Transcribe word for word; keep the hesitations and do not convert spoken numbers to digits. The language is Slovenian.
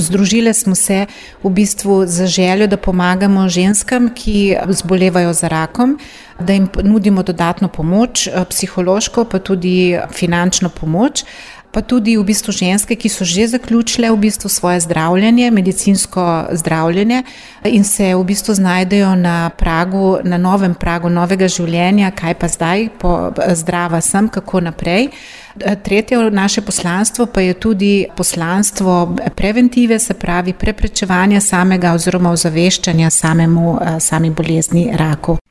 združile smo se v bistvu za željo, da pomagamo ženskam, ki zbolevajo za rakom, da jim nudimo dodatno pomoč, psihološko, pa tudi finančno pomoč, pa tudi v bistvu ženske, ki so že zaključile v bistvu svoje zdravljenje, medicinsko zdravljenje in se v bistvu znajdejo na pragu, na novem pragu novega življenja, kaj pa zdaj, po zdrava sem, kako naprej. Tretje naše poslanstvo pa je tudi poslanstvo preventive, se pravi preprečevanja samega oziroma ozaveščanja samemu, sami bolezni raku.